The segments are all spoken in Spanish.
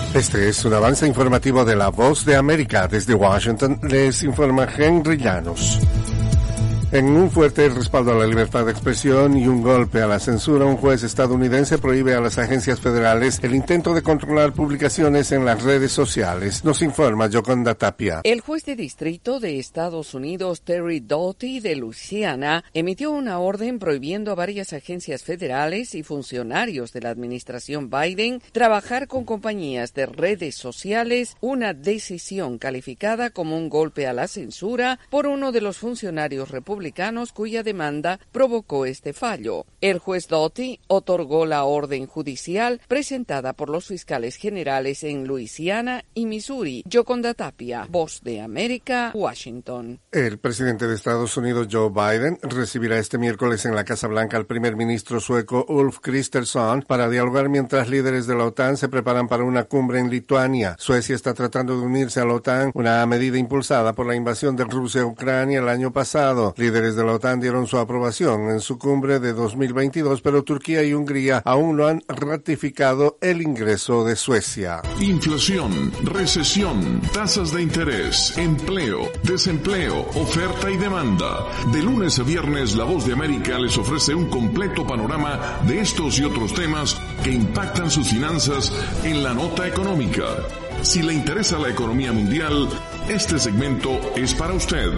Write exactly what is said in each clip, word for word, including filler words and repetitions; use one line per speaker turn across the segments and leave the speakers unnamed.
Este es un avance informativo de La Voz de América. Desde Washington les informa Henry Llanos. En un fuerte respaldo a la libertad de expresión y un golpe a la censura, un juez estadounidense prohíbe a las agencias federales el intento de controlar publicaciones en las redes sociales. Nos informa Yoconda Tapia.
El juez de distrito de Estados Unidos, Terry Doughty, de Luisiana, emitió una orden prohibiendo a varias agencias federales y funcionarios de la administración Biden trabajar con compañías de redes sociales, una decisión calificada como un golpe a la censura por uno de los funcionarios republicanos cuya demanda provocó este fallo. El juez Doughty otorgó la orden judicial presentada por los fiscales generales en Luisiana y Missouri. Yoconda Tapia, Voz de América, Washington.
El presidente de Estados Unidos, Joe Biden, recibirá este miércoles en la Casa Blanca al primer ministro sueco Ulf Kristersson para dialogar mientras líderes de la OTAN se preparan para una cumbre en Lituania. Suecia está tratando de unirse a la OTAN, una medida impulsada por la invasión de Rusia a Ucrania el año pasado. Líderes de la OTAN dieron su aprobación en su cumbre de dos mil veintidós, pero Turquía y Hungría aún no han ratificado el ingreso de Suecia.
Inflación, recesión, tasas de interés, empleo, desempleo, oferta y demanda. De lunes a viernes, La Voz de América les ofrece un completo panorama de estos y otros temas que impactan sus finanzas en la nota económica. Si le interesa la economía mundial, este segmento es para usted.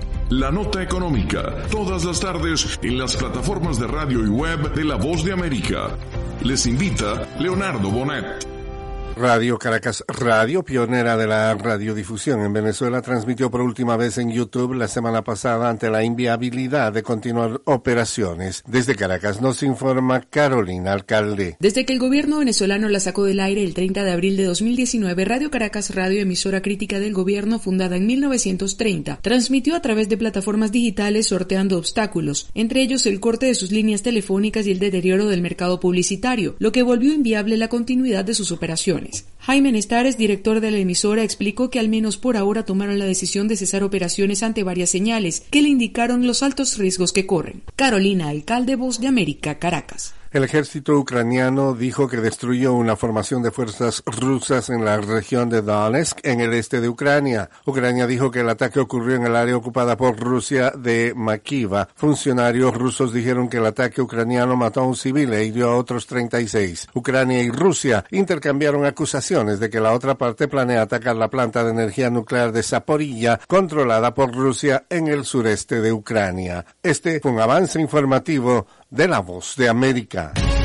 La Nota Económica, todas las tardes en las plataformas de radio y web de La Voz de América. Les invita Leonardo Bonet.
Radio Caracas Radio, pionera de la radiodifusión en Venezuela, transmitió por última vez en YouTube la semana pasada ante la inviabilidad de continuar operaciones. Desde Caracas nos informa Carolina Alcalde.
Desde que el gobierno venezolano la sacó del aire el treinta de abril de dos mil diecinueve, Radio Caracas Radio, emisora crítica del gobierno fundada en mil novecientos treinta, transmitió a través de plataformas digitales sorteando obstáculos, entre ellos el corte de sus líneas telefónicas y el deterioro del mercado publicitario, lo que volvió inviable la continuidad de sus operaciones. Jaime Nestares, director de la emisora, explicó que al menos por ahora tomaron la decisión de cesar operaciones ante varias señales que le indicaron los altos riesgos que corren. Carolina Alcalde, Voz de América, Caracas.
El ejército ucraniano dijo que destruyó una formación de fuerzas rusas en la región de Donetsk, en el este de Ucrania. Ucrania dijo que el ataque ocurrió en el área ocupada por Rusia de Makiva. Funcionarios rusos dijeron que el ataque ucraniano mató a un civil e hirió a otros treinta y seis. Ucrania y Rusia intercambiaron acusaciones de que la otra parte planea atacar la planta de energía nuclear de Zaporilla, controlada por Rusia en el sureste de Ucrania. Este fue un avance informativo de La Voz de América.